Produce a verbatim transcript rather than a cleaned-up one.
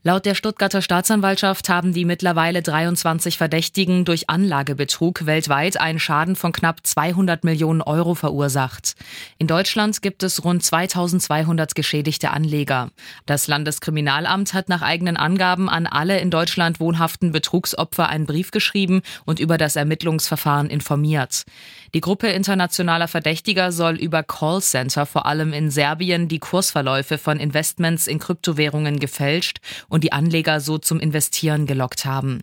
Laut der Stuttgarter Staatsanwaltschaft haben die mittlerweile dreiundzwanzig Verdächtigen durch Anlagebetrug weltweit einen Schaden von knapp zweihundert Millionen Euro verursacht. In Deutschland gibt es rund zweitausendzweihundert geschädigte Anleger. Das Landeskriminalamt hat nach eigenen Angaben an alle in Deutschland wohnhaften Betrugsopfer einen Brief geschrieben und über das Ermittlungsverfahren informiert. Die Gruppe internationaler Verdächtiger soll über Callcenter vor allem in Serbien die Kursverläufe von Investments in Kryptowährungen gefälscht und die Anleger so zum Investieren gelockt haben.